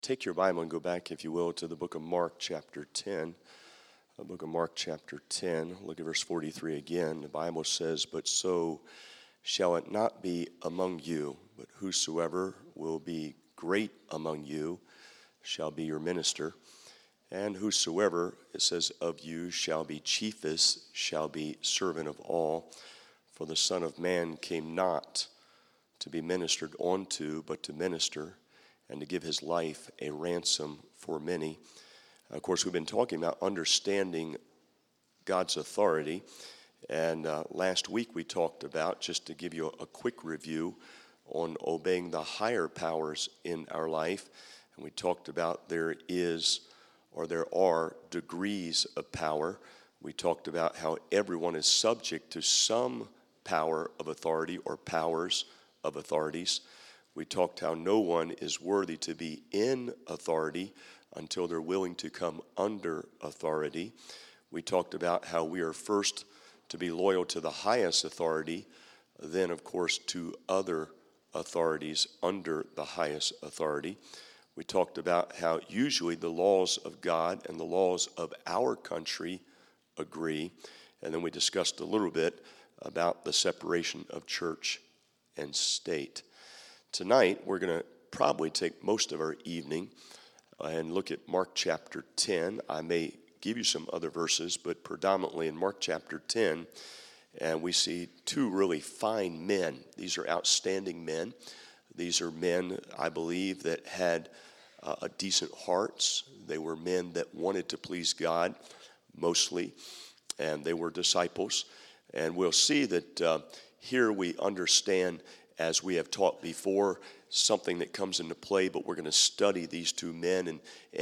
Take your Bible and go back, if you will, to the book of Mark chapter 10. The book of Mark chapter 10, look at verse 43 again. The Bible says, "But so shall it not be among you, but whosoever will be great among you shall be your minister. And whosoever," it says, "of you shall be chiefest, shall be servant of all. For the Son of Man came not to be ministered unto, but to minister, and to give his life a ransom for many." Of course, we've been talking about understanding God's authority. And last week we talked about, just to give you a quick review, on obeying the higher powers in our life. And we talked about there are degrees of power. We talked about how everyone is subject to some power of authority or powers of authorities. We talked how no one is worthy to be in authority until they're willing to come under authority. We talked about how we are first to be loyal to the highest authority, then, of course, to other authorities under the highest authority. We talked about how usually the laws of God and the laws of our country agree. And then we discussed a little bit about the separation of church and state. Tonight, we're going to probably take most of our evening and look at Mark chapter 10. I may give you some other verses, but predominantly in Mark chapter 10, and we see two really fine men. These are outstanding men. These are men, I believe, that had a decent hearts. They were men that wanted to please God mostly, and they were disciples. And we'll see that here we understand, as we have taught before, something that comes into play, but we're going to study these two men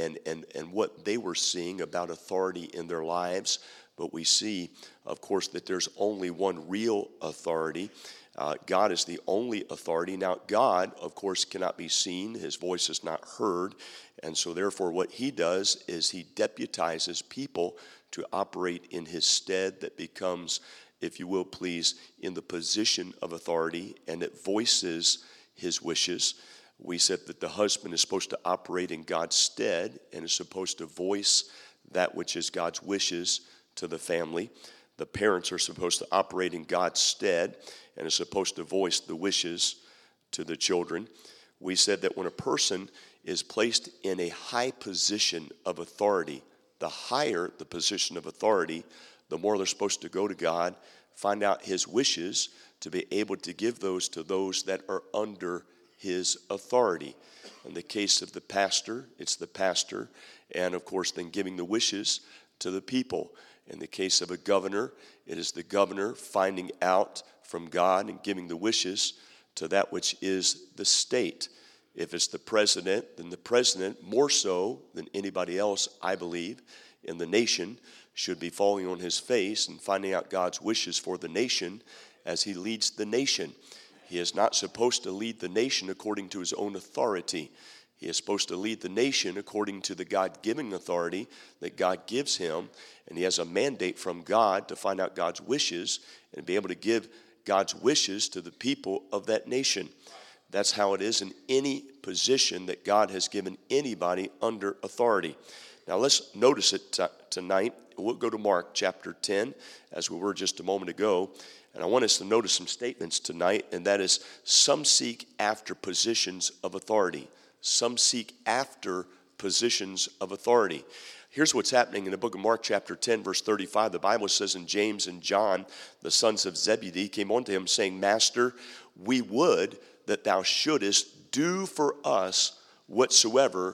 and what they were seeing about authority in their lives. But we see, of course, that there's only one real authority. God is the only authority. Now, God, of course, cannot be seen. His voice is not heard. And so, therefore, what he does is he deputizes people to operate in his stead that becomes, if you will please, in the position of authority, and it voices his wishes. We said that the husband is supposed to operate in God's stead and is supposed to voice that which is God's wishes to the family. The parents are supposed to operate in God's stead and are supposed to voice the wishes to the children. We said that when a person is placed in a high position of authority, the higher the position of authority, the more they're supposed to go to God, find out his wishes, to be able to give those to those that are under his authority. In the case of the pastor, it's the pastor, and of course then giving the wishes to the people. In the case of a governor, it is the governor finding out from God and giving the wishes to that which is the state. If it's the president, then the president, more so than anybody else, I believe, in the nation, should be falling on his face and finding out God's wishes for the nation as he leads the nation. He is not supposed to lead the nation according to his own authority. He is supposed to lead the nation according to the God-given authority that God gives him, and he has a mandate from God to find out God's wishes and be able to give God's wishes to the people of that nation. That's how it is in any position that God has given anybody under authority. Now let's notice it tonight. We'll go to Mark chapter 10, as we were just a moment ago. And I want us to notice some statements tonight, and that is, some seek after positions of authority. Some seek after positions of authority. Here's what's happening in the book of Mark chapter 10, verse 35. The Bible says, "And James and John, the sons of Zebedee, came unto him, saying, Master, we would that thou shouldest do for us whatsoever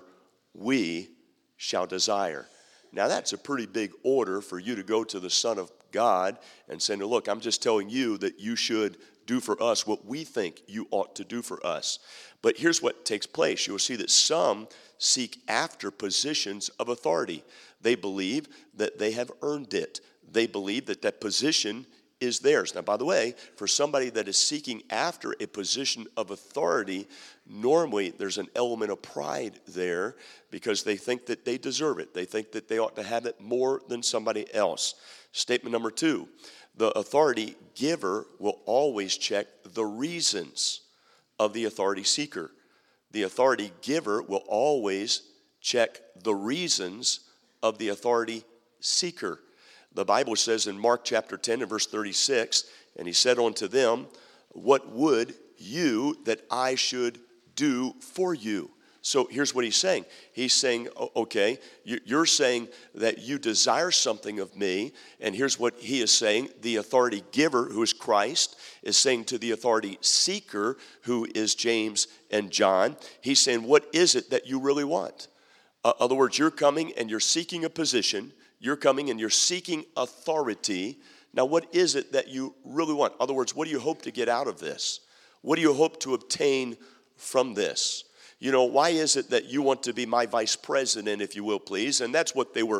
we shall desire." Now that's a pretty big order for you to go to the Son of God and saying, "Look, I'm just telling you that you should do for us what we think you ought to do for us." But here's what takes place. You'll see that some seek after positions of authority. They believe that they have earned it. They believe that that position is theirs. Now, by the way, for somebody that is seeking after a position of authority, normally there's an element of pride there because they think that they deserve it. They think that they ought to have it more than somebody else. Statement number 2, the authority giver will always check the reasons of the authority seeker. the authority giver will always check the reasons of the authority seeker. The Bible says in Mark chapter 10 and verse 36, and he said unto them, what would you that I should do for you? So here's what he's saying. He's saying, okay, you're saying that you desire something of me, and here's what he is saying. The authority giver, who is Christ, is saying to the authority seeker, who is James and John, he's saying, what is it that you really want? In other words, you're coming and you're seeking a position. You're coming and you're seeking authority. Now, what is it that you really want? In other words, what do you hope to get out of this? What do you hope to obtain from this? You know, why is it that you want to be my vice president, if you will, please? And that's what they were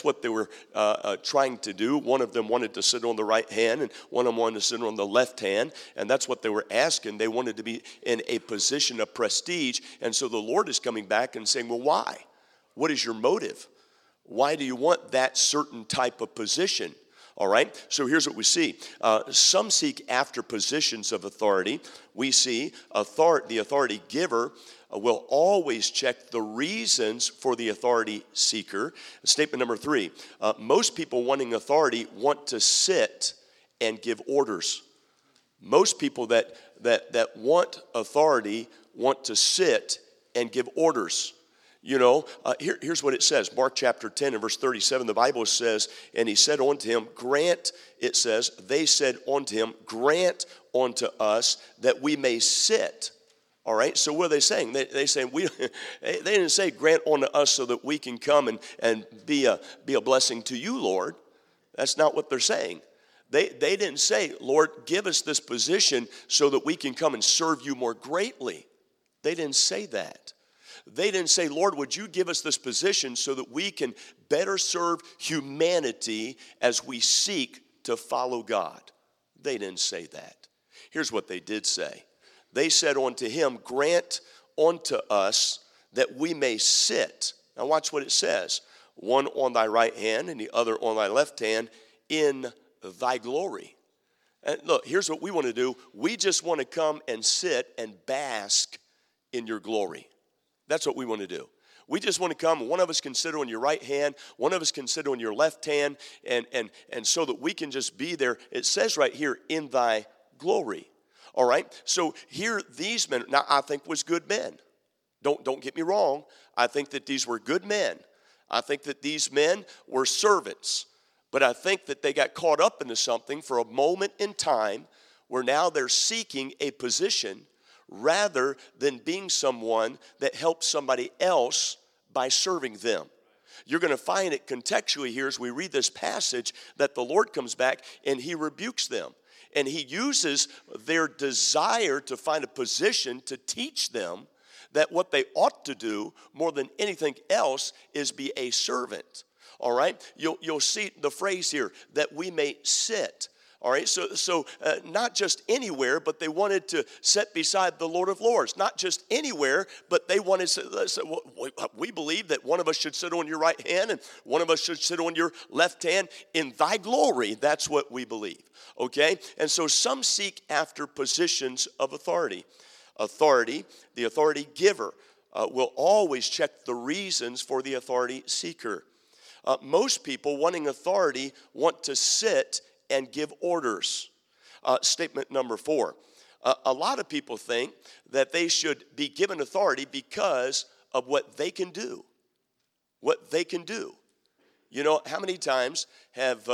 trying to do. One of them wanted to sit on the right hand, and one of them wanted to sit on the left hand, and that's what they were asking. They wanted to be in a position of prestige, and so the Lord is coming back and saying, well, why? What is your motive? Why do you want that certain type of position? All right, so here's what we see. Some seek after positions of authority. We see the authority giver will always check the reasons for the authority seeker. Statement number 3, most people wanting authority want to sit and give orders. Most people that want authority want to sit and give orders. You know, here's what it says. Mark chapter 10 and verse 37, the Bible says, and he said unto him, grant, it says, they said unto him, grant unto us that we may sit. All right, so what are they saying? They saying they didn't say grant unto us so that we can come and be a blessing to you, Lord. That's not what they're saying. They didn't say, Lord, give us this position so that we can come and serve you more greatly. They didn't say that. They didn't say, Lord, would you give us this position so that we can better serve humanity as we seek to follow God? They didn't say that. Here's what they did say. They said unto him, grant unto us that we may sit. Now watch what it says. One on thy right hand and the other on thy left hand in thy glory. And look, here's what we want to do. We just want to come and sit and bask in your glory. That's what we want to do. We just want to come. One of us can sit on your right hand. One of us can sit on your left hand. And so that we can just be there. It says right here, in thy glory. All right? So here these men, now I think was good men. Don't get me wrong. I think that these were good men. I think that these men were servants. But I think that they got caught up into something for a moment in time where now they're seeking a position rather than being someone that helps somebody else by serving them. You're going to find it contextually here as we read this passage that the Lord comes back and he rebukes them. And he uses their desire to find a position to teach them that what they ought to do more than anything else is be a servant. All right? You'll see the phrase here, that we may sit. All right, so not just anywhere, but they wanted to sit beside the Lord of Lords. Not just anywhere, but they wanted to, we believe that one of us should sit on your right hand and one of us should sit on your left hand in thy glory. That's what we believe, okay? And so some seek after positions of authority. Authority, the authority giver, will always check the reasons for the authority seeker. Most people wanting authority want to sit and give orders. Statement number 4. A lot of people think that they should be given authority because of what they can do. What they can do. You know, how many times have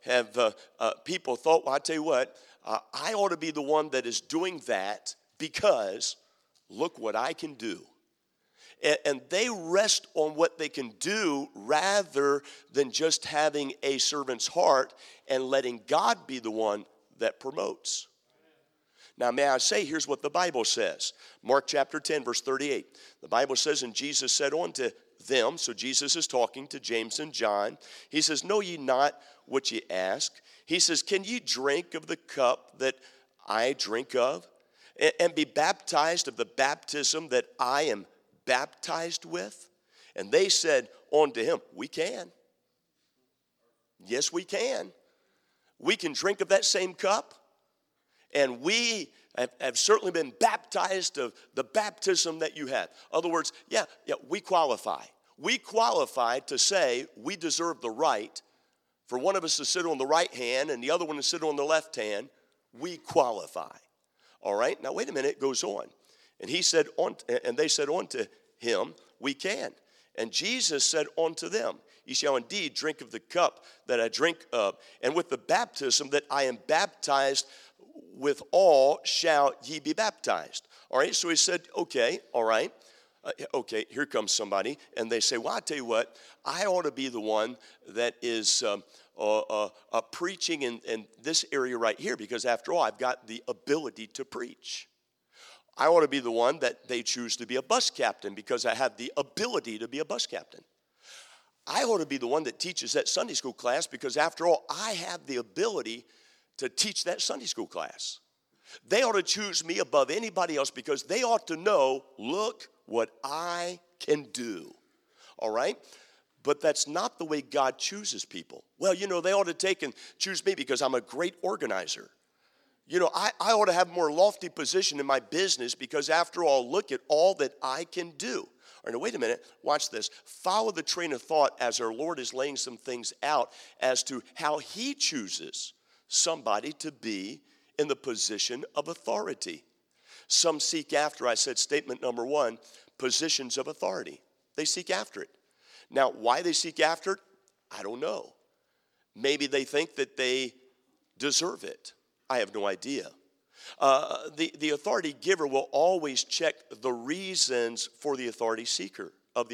people thought, well, I tell you what, I ought to be the one that is doing that because look what I can do. And they rest on what they can do rather than just having a servant's heart and letting God be the one that promotes. Now, may I say, here's what the Bible says. Mark chapter 10, verse 38. The Bible says, and Jesus said unto them, so Jesus is talking to James and John. He says, know ye not what ye ask? He says, can ye drink of the cup that I drink of? And be baptized of the baptism that I am baptized with? And they said unto him, we can. Yes, we can. We can drink of that same cup, and we have certainly been baptized of the baptism that you have. In other words, we qualify. We qualify to say we deserve the right for one of us to sit on the right hand and the other one to sit on the left hand. We qualify. All right? Now, wait a minute. It goes on. And he said, and they said unto him, we can. And Jesus said unto them, ye shall indeed drink of the cup that I drink of, and with the baptism that I am baptized withal shall ye be baptized. All right, so he said, okay, all right. Okay, here comes somebody. And they say, well, I tell you what, I ought to be the one that is preaching in this area right here, because after all, I've got the ability to preach. I ought to be the one that they choose to be a bus captain because I have the ability to be a bus captain. I ought to be the one that teaches that Sunday school class because after all, I have the ability to teach that Sunday school class. They ought to choose me above anybody else because they ought to know, look what I can do. All right? But that's not the way God chooses people. Well, they ought to take and choose me because I'm a great organizer. I ought to have a more lofty position in my business because after all, look at all that I can do. All right, now wait a minute. Watch this. Follow the train of thought as our Lord is laying some things out as to how he chooses somebody to be in the position of authority. Some seek after, I said statement number one, positions of authority. They seek after it. Now, why they seek after it, I don't know. Maybe they think that they deserve it. I have no idea. The authority giver will always check the reasons for the authority seeker,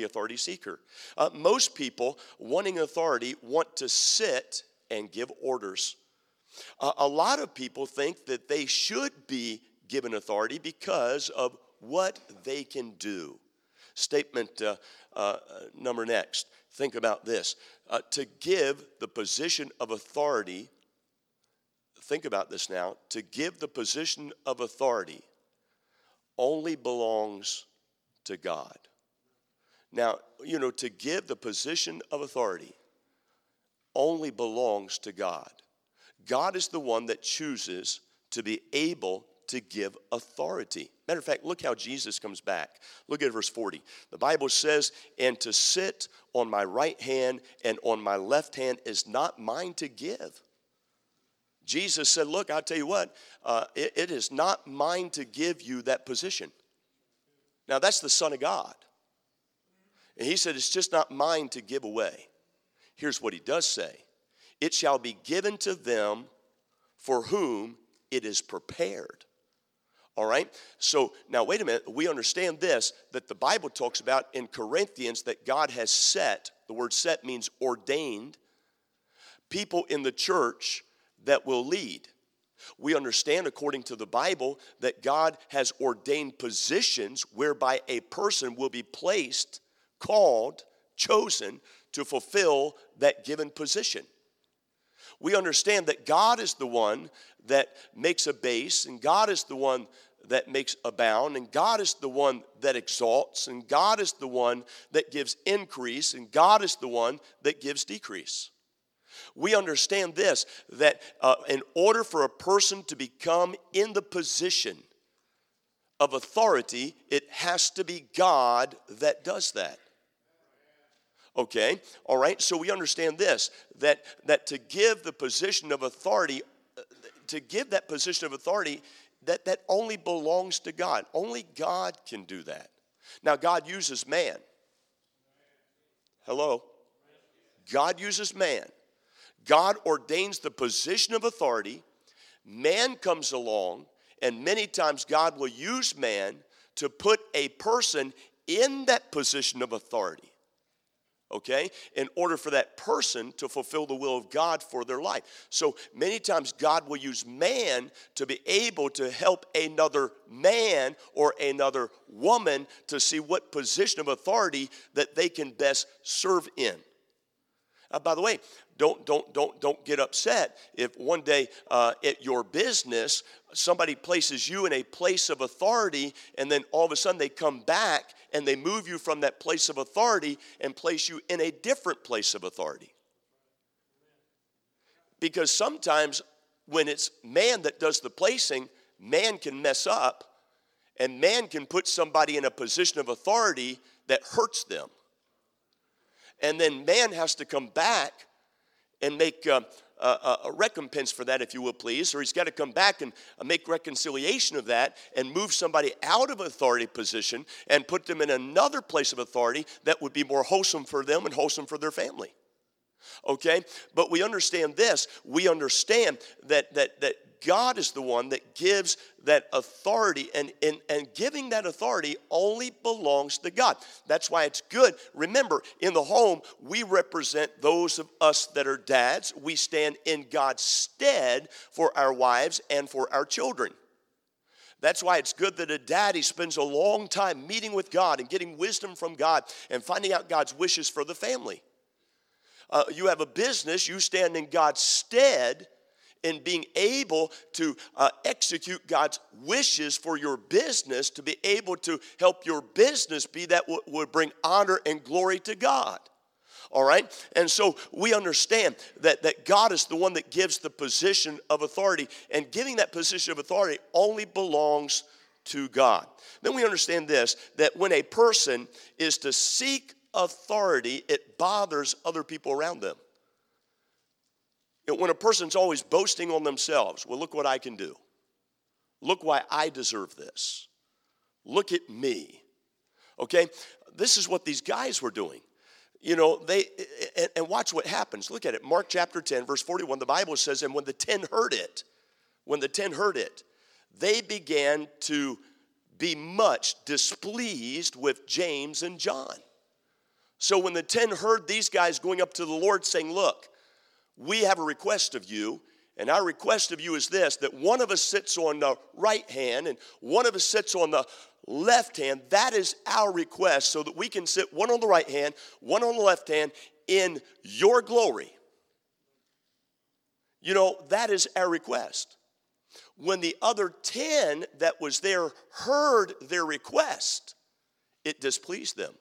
most people wanting authority want to sit and give orders. A lot of people think that they should be given authority because of what they can do. Statement number next. Think about this. To give the position of authority, think about this now, to give the position of authority only belongs to God. Now, to give the position of authority only belongs to God. God is the one that chooses to be able to give authority. Matter of fact, look how Jesus comes back. Look at verse 40. The Bible says, and to sit on my right hand and on my left hand is not mine to give. Jesus said, look, I'll tell you what, it is not mine to give you that position. Now, that's the Son of God. And he said, it's just not mine to give away. Here's what he does say. It shall be given to them for whom it is prepared. All right? So, now wait a minute. We understand this, that the Bible talks about in Corinthians that God has set, the word set means ordained, people in the church that will lead. We understand, according to the Bible, that God has ordained positions whereby a person will be placed, called, chosen to fulfill that given position. We understand that God is the one that makes a base, and God is the one that makes a bound, and God is the one that exalts, and God is the one that gives increase, and God is the one that gives decrease. We understand this, that in order for a person to become in the position of authority, it has to be God that does that. Okay, all right, so we understand this, that to give the position of authority, that only belongs to God. Only God can do that. Now, God uses man. Hello? God uses man. God ordains the position of authority. Man comes along, and many times God will use man to put a person in that position of authority. Okay, in order for that person to fulfill the will of God for their life. So many times God will use man to be able to help another man or another woman to see what position of authority that they can best serve in. By the way, don't get upset if one day at your business somebody places you in a place of authority and then all of a sudden they come back and they move you from that place of authority and place you in a different place of authority. Because sometimes when it's man that does the placing, man can mess up, and man can put somebody in a position of authority that hurts them. And then man has to come back and make a recompense for that, if you will, please. Or he's got to come back and make reconciliation of that and move somebody out of authority position and put them in another place of authority that would be more wholesome for them and wholesome for their family. Okay? But we understand this. We understand that God is the one that gives that authority, and giving that authority only belongs to God. That's why it's good. Remember, in the home, we represent those of us that are dads. We stand in God's stead for our wives and for our children. That's why it's good that a daddy spends a long time meeting with God and getting wisdom from God and finding out God's wishes for the family. You have a business, you stand in God's stead in being able to execute God's wishes for your business, to be able to help your business be that would bring honor and glory to God. All right? And so we understand that God is the one that gives the position of authority, and giving that position of authority only belongs to God. Then we understand this, that when a person is to seek authority, it bothers other people around them. When a person's always boasting on themselves, well, look what I can do. Look why I deserve this. Look at me. Okay? This is what these guys were doing. You know, and watch what happens. Look at it. Mark chapter 10, verse 41, the Bible says, and when the 10 heard it, they began to be much displeased with James and John. So when the 10 heard these guys going up to the Lord saying, look, we have a request of you, and our request of you is this, that one of us sits on the right hand and one of us sits on the left hand. That is our request, so that we can sit one on the right hand, one on the left hand in your glory. You know, that is our request. When the other 10 that was there heard their request, it displeased them.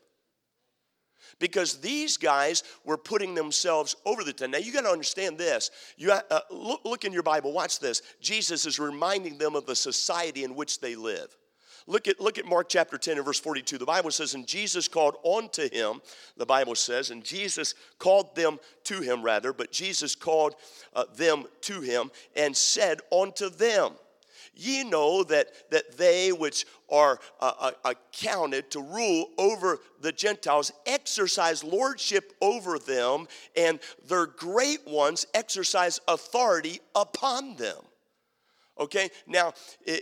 Because these guys were putting themselves over the 10. Now, you got to understand this. Look in your Bible. Watch this. Jesus is reminding them of the society in which they live. Look at Mark chapter 10 and verse 42. The Bible says, and Jesus called unto him, the Bible says, and Jesus called them to him, rather, but Jesus called them to him and said unto them, ye know that they which are accounted to rule over the Gentiles exercise lordship over them, and their great ones exercise authority upon them. Okay, now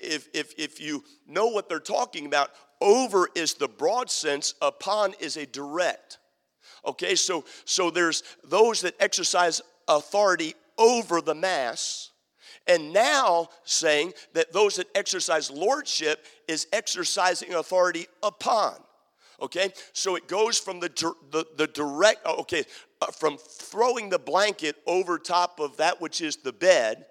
if you know what they're talking about, over is the broad sense, upon is a direct. Okay, so there's those that exercise authority over the mass, and now saying that those that exercise lordship is exercising authority upon. Okay, so it goes from the direct, from throwing the blanket over top of that which is the bed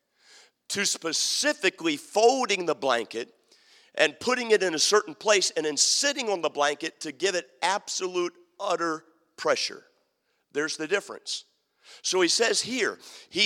to specifically folding the blanket and putting it in a certain place and then sitting on the blanket to give it absolute, utter pressure. There's the difference. So he says here,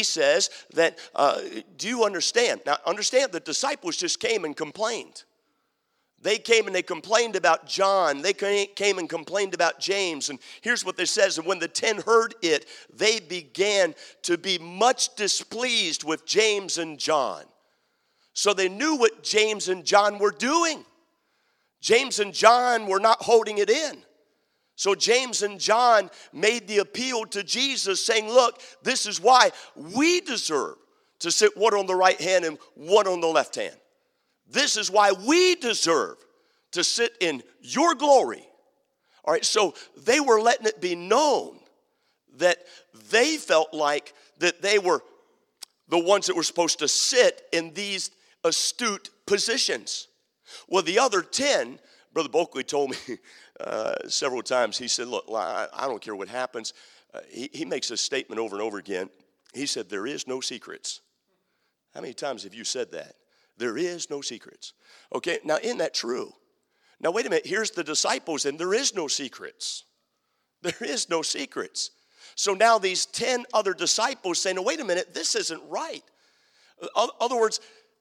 that, do you understand? Now, understand the disciples just came and complained. They came and they complained about John. They came and complained about James. And here's what this says. And when the 10 heard it, they began to be much displeased with James and John. So they knew what James and John were doing. James and John were not holding it in. So James and John made the appeal to Jesus saying, look, this is why we deserve to sit one on the right hand and one on the left hand. This is why we deserve to sit in your glory. All right, so they were letting it be known that they felt like that they were the ones that were supposed to sit in these astute positions. Well, the other 10, Brother Bulkley told me several times, he said, look, I don't care what happens. He makes a statement over and over again. He said, there is no secrets. How many times have you said that? There is no secrets. Okay, now isn't that true? Now wait a minute, here's the disciples and there is no secrets. There is no secrets. So now these 10 other disciples say, no, wait a minute, this isn't right. In other words,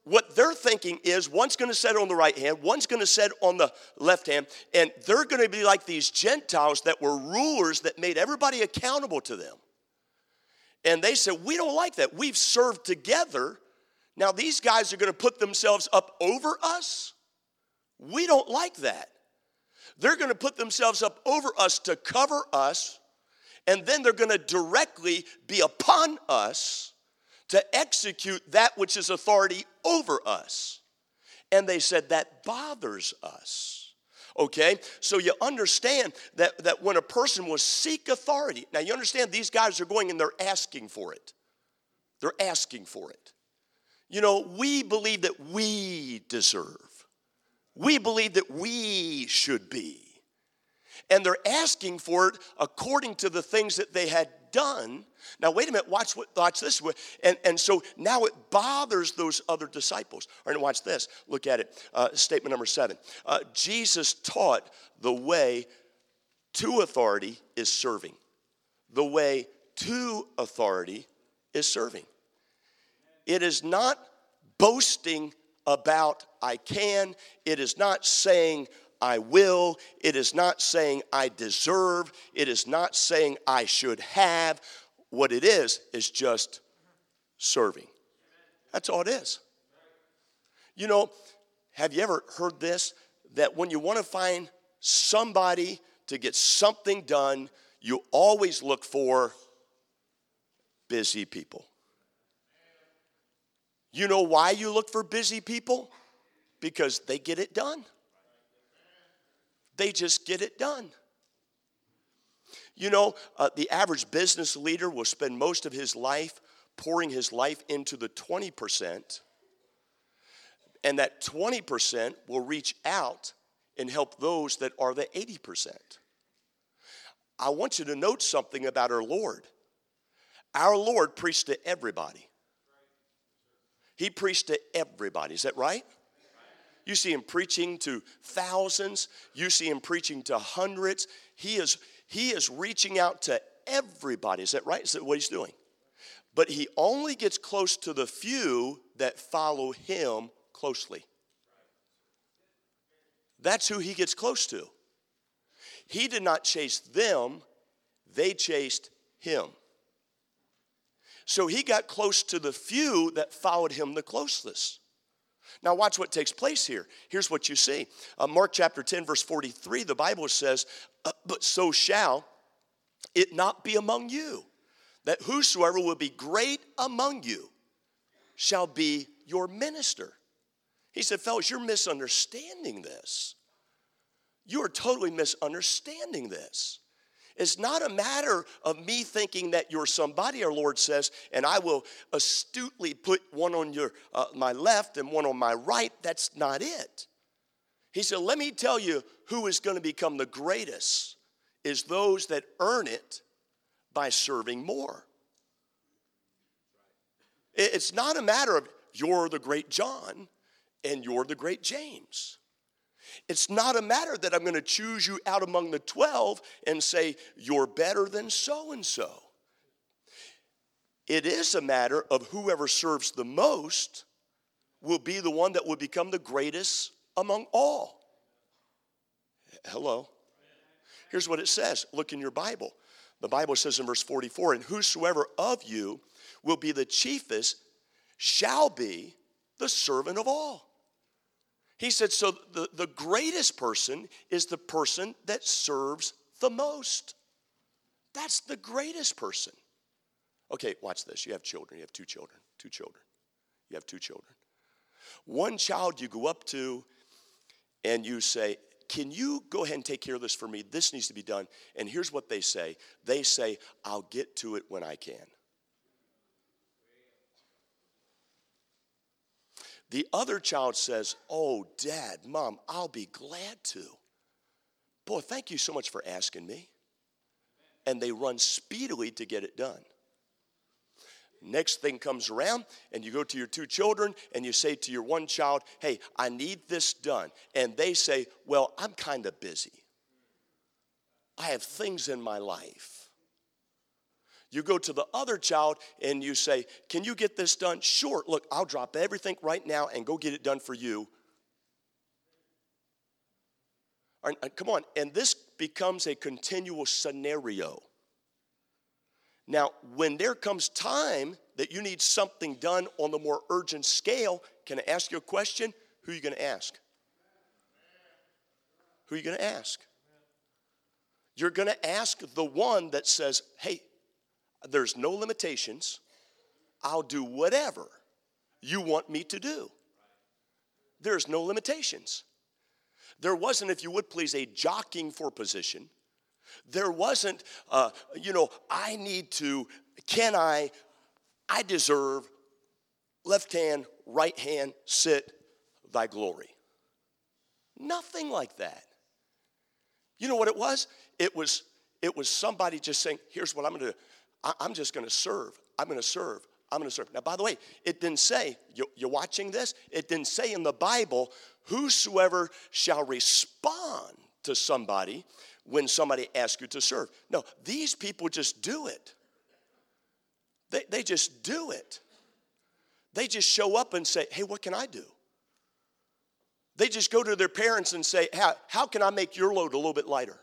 what they're thinking is one's going to sit on the right hand, one's going to sit on the left hand, and they're going to be like these Gentiles that were rulers that made everybody accountable to them. And they said, we don't like that. We've served together. Now these guys are going to put themselves up over us. We don't like that. They're going to put themselves up over us to cover us, and then they're going to directly be upon us to execute that which is authority over us. And they said that bothers us. Okay, so you understand that when a person will seek authority, now you understand these guys are going and they're asking for it. They're asking for it. You know, we believe that we deserve. We believe that we should be. And they're asking for it according to the things that they had done. Now, wait a minute, watch this. And so now it bothers those other disciples. All right, watch this. Look at it. Statement number 7. Jesus taught the way to authority is serving. The way to authority is serving. It is not boasting about I can. It is not saying I will. It is not saying I deserve. It is not saying I should have. What it is just serving. That's all it is. You know, have you ever heard this? That when you want to find somebody to get something done, you always look for busy people. You know why you look for busy people? Because they get it done. They just get it done. You know, the average business leader will spend most of his life pouring his life into the 20%, and that 20% will reach out and help those that are the 80%. I want you to note something about our Lord. Our Lord preached to everybody. He preached to everybody. Is that right? You see him preaching to thousands. You see him preaching to hundreds. He is reaching out to everybody. Is that right? Is that what he's doing? But he only gets close to the few that follow him closely. That's who he gets close to. He did not chase them. They chased him. So he got close to the few that followed him the closest. Now watch what takes place here. Here's what you see. Mark chapter 10, verse 43, the Bible says, but so shall it not be among you, that whosoever will be great among you shall be your minister. He said, fellas, you're misunderstanding this. You are totally misunderstanding this. It's not a matter of me thinking that you're somebody, our Lord says, and I will astutely put one on my left and one on my right. That's not it. He said, let me tell you who is going to become the greatest is those that earn it by serving more. It's not a matter of you're the great John and you're the great James. It's not a matter that I'm going to choose you out among the 12 and say, you're better than so-and-so. It is a matter of whoever serves the most will be the one that will become the greatest among all. Hello. Here's what it says. Look in your Bible. The Bible says in verse 44, and whosoever of you will be the chiefest shall be the servant of all. He said, so the greatest person is the person that serves the most. That's the greatest person. Okay, watch this. You have children. You have two children. You have two children. One child you go up to and you say, can you go ahead and take care of this for me? This needs to be done. And here's what they say. They say, I'll get to it when I can. The other child says, oh, Dad, Mom, I'll be glad to. Boy, thank you so much for asking me. And they run speedily to get it done. Next thing comes around, and you go to your two children, and you say to your one child, hey, I need this done. And they say, well, I'm kind of busy. I have things in my life. You go to the other child and you say, can you get this done? Sure, look, I'll drop everything right now and go get it done for you. All right, come on, and this becomes a continual scenario. Now, when there comes time that you need something done on the more urgent scale, can I ask you a question? Who are you going to ask? Who are you going to ask? You're going to ask the one that says, hey, there's no limitations. I'll do whatever you want me to do. There's no limitations. There wasn't, if you would please, a jockeying for position. There wasn't, I need to, I deserve, left hand, right hand, sit, thy glory. Nothing like that. You know what it was? It was somebody just saying, here's what I'm going to do. I'm just going to serve. I'm going to serve. I'm going to serve. Now, by the way, it didn't say, you're watching this? It didn't say in the Bible, whosoever shall respond to somebody when somebody asks you to serve. No, these people just do it. They just do it. They just show up and say, hey, what can I do? They just go to their parents and say, how can I make your load a little bit lighter?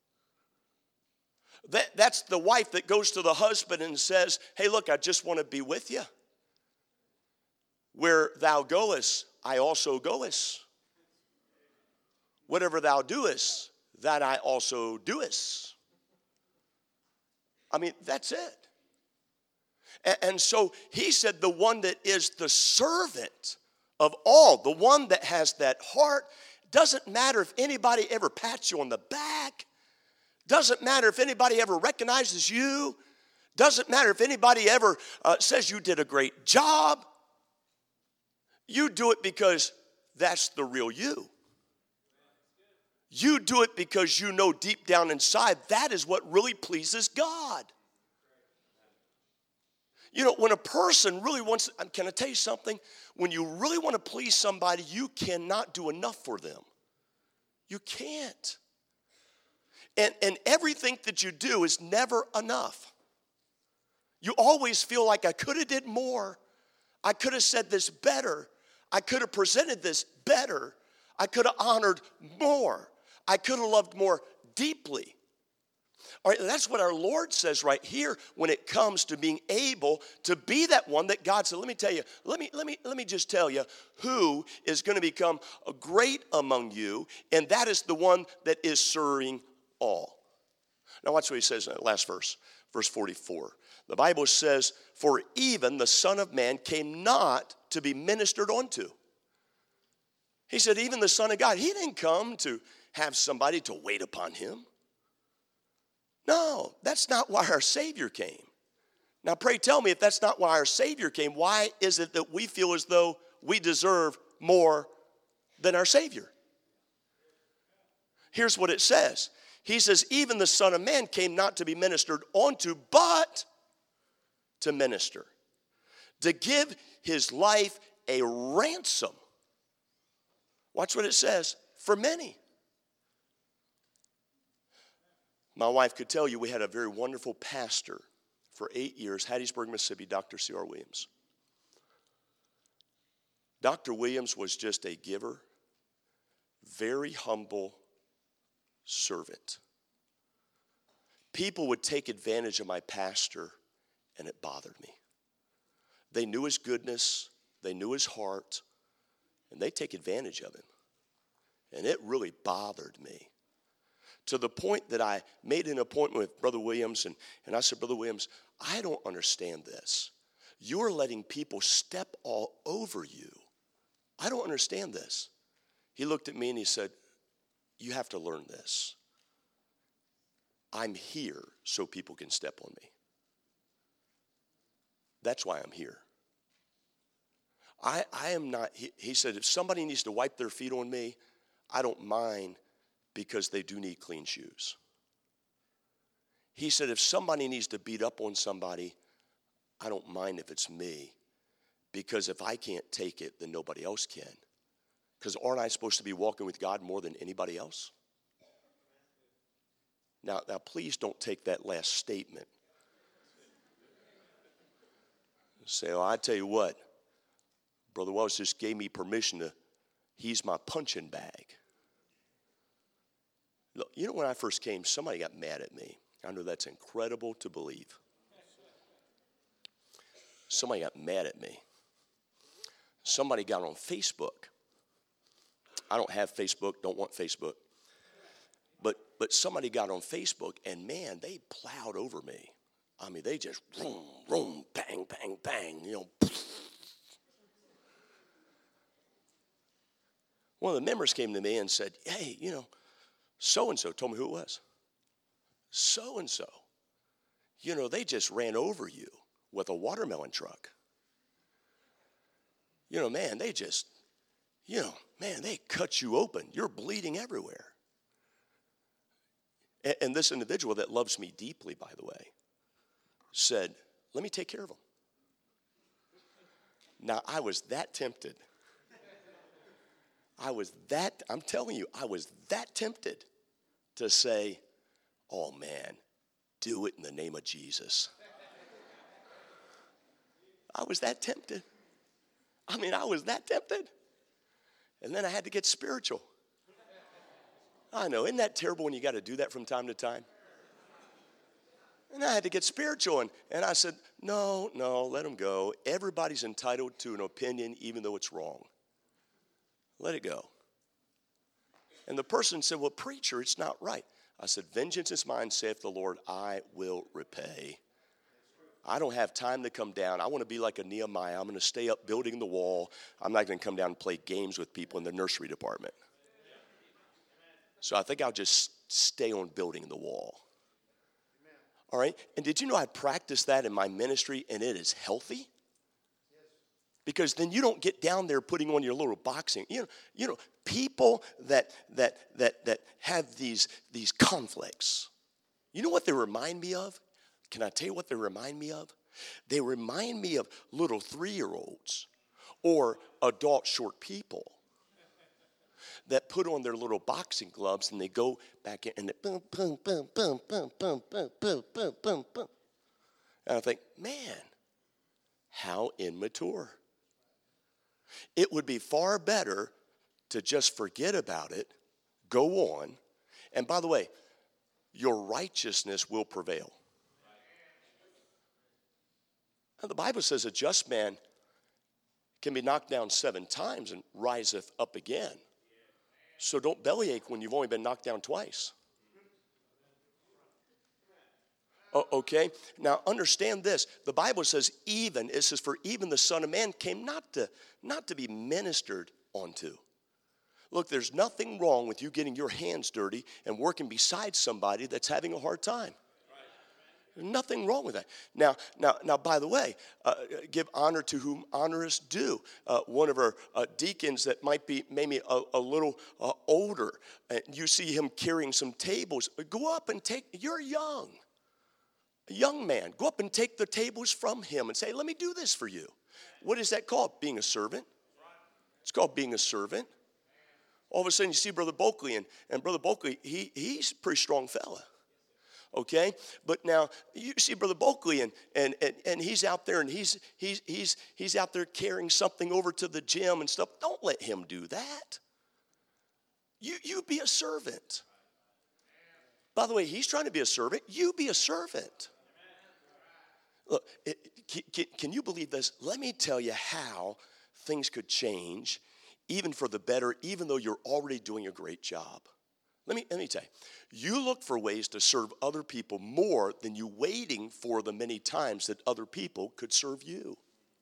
That's the wife that goes to the husband and says, hey, look, I just want to be with you. Where thou goest, I also goest. Whatever thou doest, that I also doest. I mean, that's it. And so he said the one that is the servant of all, the one that has that heart, doesn't matter if anybody ever pats you on the back, doesn't matter if anybody ever recognizes you, doesn't matter if anybody ever says you did a great job. You do it because that's the real you. You do it because you know deep down inside that is what really pleases God. You know, when a person really wants, can I tell you something? When you really want to please somebody, you cannot do enough for them. You can't. And everything that you do is never enough. You always feel like I could have did more. I could have said this better. I could have presented this better. I could have honored more. I could have loved more deeply. All right, that's what our Lord says right here when it comes to being able to be that one that God said. Let me tell you, let me just tell you who is going to become a great among you, and that is the one that is serving all. Now watch what he says in that last verse, verse 44. The Bible says, for even the Son of Man came not to be ministered unto. He said, even the Son of God, he didn't come to have somebody to wait upon him. No, that's not why our Savior came. Now pray tell me, if that's not why our Savior came, why is it that we feel as though we deserve more than our Savior? Here's what it says. He says, even the Son of Man came not to be ministered unto, but to minister, to give his life a ransom. Watch what it says, for many. My wife could tell you we had a very wonderful pastor for 8 years, Hattiesburg, Mississippi, Dr. C.R. Williams. Dr. Williams was just a giver, very humble servant. People would take advantage of my pastor, and it bothered me. They knew his goodness, they knew his heart, and they take advantage of him. And it really bothered me. To the point that I made an appointment with Brother Williams, and I said, Brother Williams, I don't understand this. You're letting people step all over you. I don't understand this. He looked at me and he said, you have to learn this. I'm here so people can step on me. That's why I'm here. I am not, he said, if somebody needs to wipe their feet on me, I don't mind, because they do need clean shoes. He said, if somebody needs to beat up on somebody, I don't mind if it's me, because if I can't take it, then nobody else can. Because aren't I supposed to be walking with God more than anybody else? Now please don't take that last statement Say, oh, I tell you what, Brother Wells just gave me permission to, he's my punching bag. Look, you know, when I first came, somebody got mad at me. I know that's incredible to believe. Somebody got mad at me. Somebody got on Facebook. I don't have Facebook, don't want Facebook. But somebody got on Facebook, and man, they plowed over me. I mean, they just vroom, vroom, bang, bang, bang, you know. One of the members came to me and said, hey, you know, so-and-so, told me who it was. So-and-so, you know, they just ran over you with a watermelon truck. You know, man, they just, you know, man, they cut you open. You're bleeding everywhere. And this individual that loves me deeply, by the way, said, let me take care of them. Now, I was that tempted. I'm telling you, I was that tempted to say, oh man, do it in the name of Jesus. I was that tempted. I was that tempted. And then I had to get spiritual. I know, isn't that terrible when you got to do that from time to time? And I had to get spiritual, and I said, no, let them go. Everybody's entitled to an opinion, even though it's wrong. Let it go. And the person said, well, preacher, it's not right. I said, vengeance is mine, saith the Lord, I will repay. I don't have time to come down. I want to be like a Nehemiah. I'm going to stay up building the wall. I'm not going to come down and play games with people in the nursery department. So I think I'll just stay on building the wall. All right? And did you know I practice that in my ministry, and it is healthy? Because then you don't get down there putting on your little boxing. You know, people that have these conflicts. You know what they remind me of? Can I tell you what they remind me of? They remind me of little 3-year-olds or adult short people that put on their little boxing gloves and they go back in and they boom, boom, boom, boom, boom, boom, boom, boom, boom, boom, boom. And I think, man, how immature. It would be far better to just forget about it, go on, and by the way, your righteousness will prevail. Now, the Bible says a just man can be knocked down 7 times and riseth up again. So don't bellyache when you've only been knocked down twice. Okay? Now understand this. The Bible says it says for even the Son of Man came not to be ministered unto. Look, there's nothing wrong with you getting your hands dirty and working beside somebody that's having a hard time. Nothing wrong with that. Now, by the way, give honor to whom honor is due. One of our deacons that might be maybe a little older, and you see him carrying some tables, go up and you're young. A young man, go up and take the tables from him and say, let me do this for you. What is that called? Being a servant. It's called being a servant. All of a sudden you see Brother Bulkley, and Brother Bulkley, he's a pretty strong fella. Okay, but now you see Brother Bulkley, and he's out there, and he's out there carrying something over to the gym and stuff. Don't let him do that. You be a servant. By the way, he's trying to be a servant. You be a servant. Look, can you believe this? Let me tell you how things could change, even for the better, even though you're already doing a great job. Let me tell you, you look for ways to serve other people more than you waiting for the many times that other people could serve you.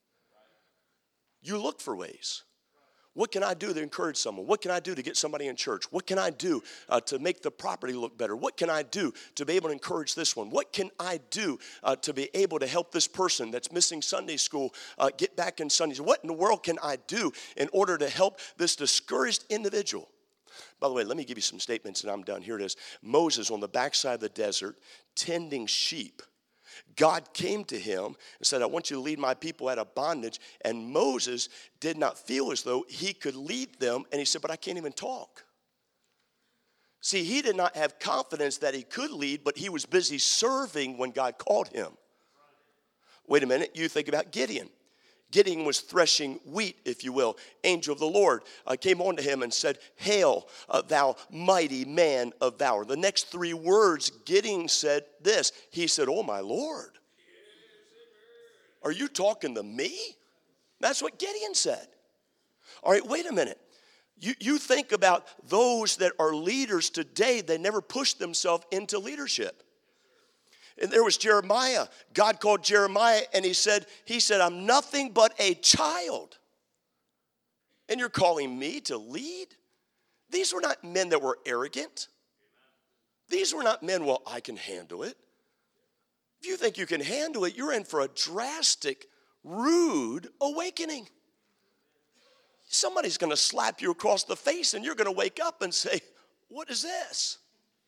You look for ways. What can I do to encourage someone? What can I do to get somebody in church? What can I do to make the property look better? What can I do to be able to encourage this one? What can I do to be able to help this person that's missing Sunday school get back in Sunday school? What in the world can I do in order to help this discouraged individual? By the way, let me give you some statements and I'm done. Here it is. Moses on the backside of the desert tending sheep. God came to him and said, I want you to lead my people out of bondage. And Moses did not feel as though he could lead them. And he said, but I can't even talk. See, he did not have confidence that he could lead, but he was busy serving when God called him. Wait a minute, you think about Gideon. Gideon was threshing wheat, if you will. Angel of the Lord came on to him and said, "Hail, thou mighty man of valor." The next three words, Gideon said this. He said, "Oh, my Lord, are you talking to me?" That's what Gideon said. All right, wait a minute. You think about those that are leaders today, they never push themselves into leadership. And there was Jeremiah. God called Jeremiah and he said, "I'm nothing but a child. And you're calling me to lead?" These were not men that were arrogant. These were not men, "Well, I can handle it." If you think you can handle it, you're in for a drastic, rude awakening. Somebody's going to slap you across the face and you're going to wake up and say, "What is this?"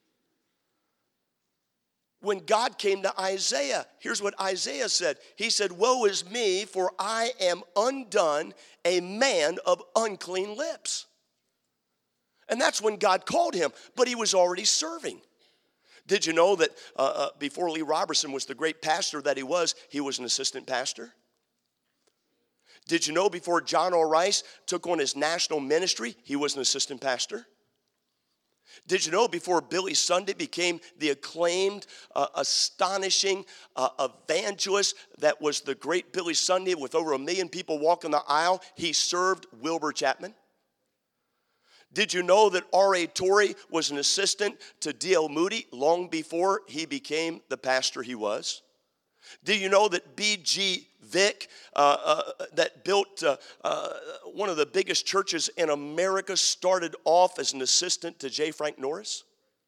When God came to Isaiah, here's what Isaiah said. He said, "Woe is me, for I am undone, a man of unclean lips." And that's when God called him, but he was already serving. Did you know that before Lee Roberson was the great pastor that he was an assistant pastor? Did you know before John O. Rice took on his national ministry, he was an assistant pastor? Did you know before Billy Sunday became the acclaimed, astonishing evangelist that was the great Billy Sunday with over 1 million people walking the aisle, he served Wilbur Chapman? Did you know that R.A. Torrey was an assistant to D.L. Moody long before he became the pastor he was? Did you know that B.G. Vick, that built one of the biggest churches in America, started off as an assistant to J. Frank Norris?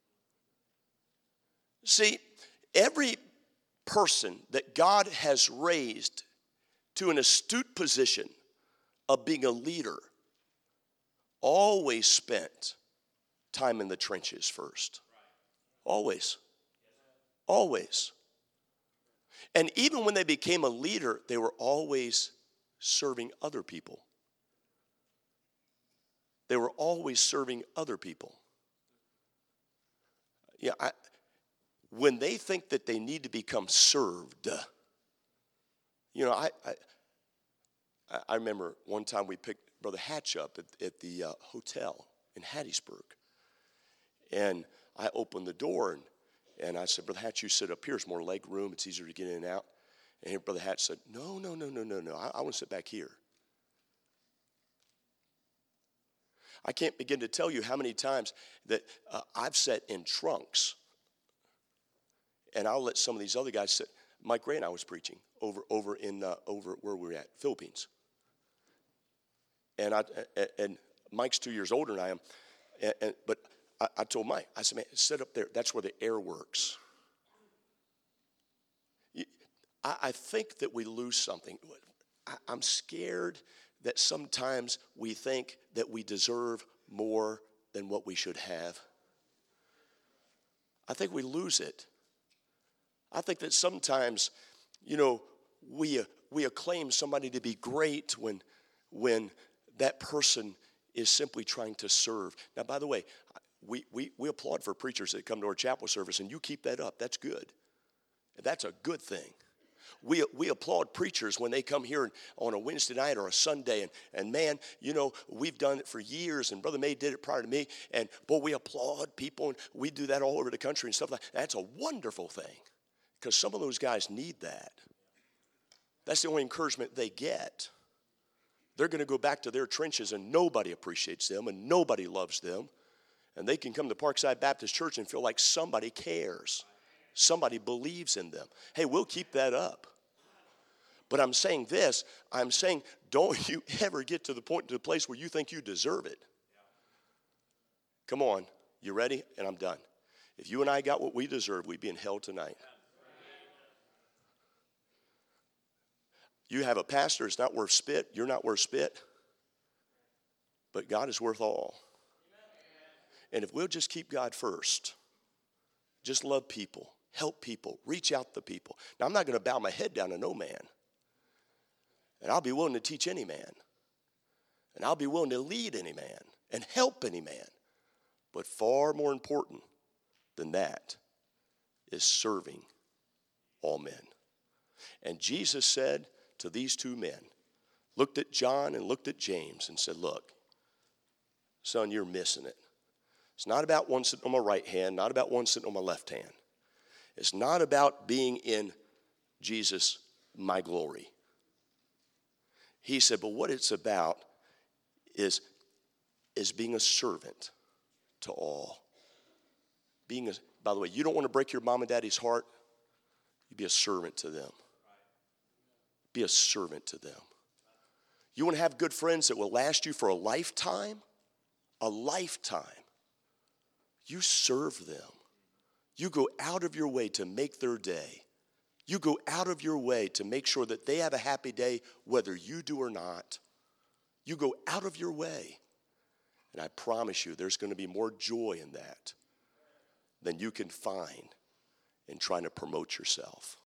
See, every person that God has raised to an astute position of being a leader always spent time in the trenches first. Always. Always. And even when they became a leader, they were always serving other people. They were always serving other people. Yeah, when they think that they need to become served, I remember one time we picked Brother Hatch up at the hotel in Hattiesburg. And I opened the door and I said, "Brother Hatch, you sit up here. There's more leg room. It's easier to get in and out." And Brother Hatch said, No. I want to sit back here. I can't begin to tell you how many times that I've sat in trunks. And I'll let some of these other guys sit. Mike Ray and I was preaching over where we were at, Philippines. And Mike's 2 years older than I am. But I told Mike, I said, "Man, sit up there. That's where the air works." I think that we lose something. I'm scared that sometimes we think that we deserve more than what we should have. I think we lose it. I think that sometimes, we acclaim somebody to be great when that person is simply trying to serve. Now, by the way, we applaud for preachers that come to our chapel service, and you keep that up. That's good. That's a good thing. We applaud preachers when they come here on a Wednesday night or a Sunday, and man, we've done it for years, and Brother May did it prior to me, and boy, we applaud people, and we do that all over the country and stuff like that. That's a wonderful thing, because some of those guys need that. That's the only encouragement they get. They're going to go back to their trenches, and nobody appreciates them, and nobody loves them, and they can come to Parkside Baptist Church and feel like somebody cares. Somebody believes in them. Hey, we'll keep that up. But I'm saying this, don't you ever get to the place where you think you deserve it. Come on, you ready? And I'm done. If you and I got what we deserve, we'd be in hell tonight. You have a pastor that's not worth spit, you're not worth spit, but God is worth all. And if we'll just keep God first, just love people, help people, reach out to people. Now, I'm not going to bow my head down to no man. And I'll be willing to teach any man. And I'll be willing to lead any man and help any man. But far more important than that is serving all men. And Jesus said to these two men, looked at John and looked at James and said, look, son, you're missing it. It's not about one sitting on my right hand, not about one sitting on my left hand. It's not about being in Jesus, my glory. He said, but what it's about is being a servant to all. By the way, you don't want to break your mom and daddy's heart. You be a servant to them. Be a servant to them. You want to have good friends that will last you for a lifetime? A lifetime. You serve them. You go out of your way to make their day. You go out of your way to make sure that they have a happy day whether you do or not. You go out of your way. And I promise you there's going to be more joy in that than you can find in trying to promote yourself.